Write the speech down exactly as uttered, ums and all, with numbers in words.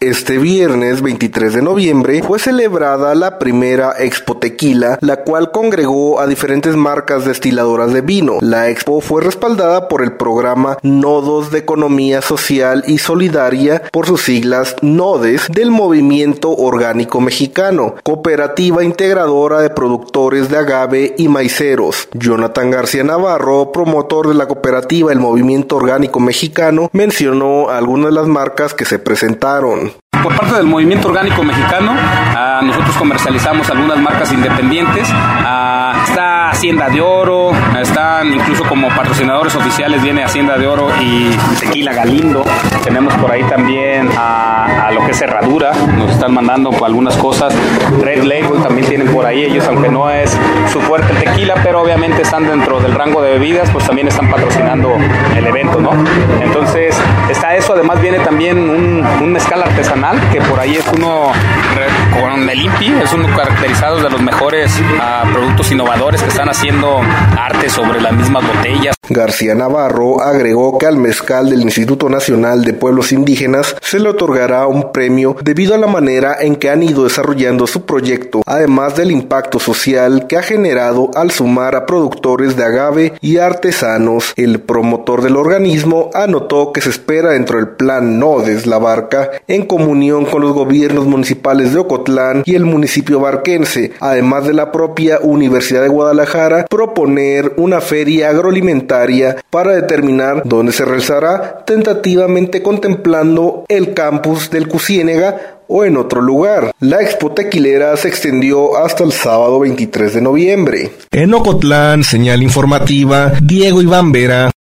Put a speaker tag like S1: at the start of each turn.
S1: Este viernes veintitrés de noviembre fue celebrada la primera Expo Tequila, la cual congregó a diferentes marcas destiladoras de vino. La expo fue respaldada por el programa Nodos de Economía Social y Solidaria, por sus siglas NODES, del Movimiento Orgánico Mexicano, cooperativa integradora de productores de agave y maiceros. Jonathan García Navarro, promotor de la cooperativa El Movimiento Orgánico Mexicano, mencionó algunas de las marcas que se presentaron.
S2: Por parte del Movimiento Orgánico Mexicano, uh, nosotros comercializamos algunas marcas independientes. Uh, está Hacienda de Oro, están incluso como patrocinadores oficiales, viene Hacienda de Oro y Tequila Galindo. Tenemos por ahí también a, a lo que es Herradura, nos están mandando algunas cosas. Red Label también tienen por ahí ellos, aunque no es su fuerte el tequila, pero obviamente están dentro del rango de bebidas, pues también están patrocinando el evento, ¿no? Entonces está eso, además viene también un, un mezcal artesanal, que por ahí es uno con el I N P I, es uno caracterizado de los mejores uh, productos innovadores que están haciendo arte sobre las mismas botellas.
S1: García Navarro agregó que al mezcal del Instituto Nacional de Pueblos Indígenas se le otorgará un premio debido a la manera en que han ido desarrollando su proyecto, además del impacto social que ha generado al sumar a productores de agave y artesanos. El promotor del organismo anotó que se espera dentro del plan NODES La Barca, en comunión con los gobiernos municipales de Ocotlán y el municipio barquense, además de la propia Universidad de Guadalajara, proponer una feria agroalimentaria para determinar dónde se realizará, tentativamente contemplando el campus del Cusiénega o en otro lugar. La Expo Tequilera se extendió hasta el sábado veintitrés de noviembre.
S3: En Ocotlán, señal informativa, Diego Iván Vera.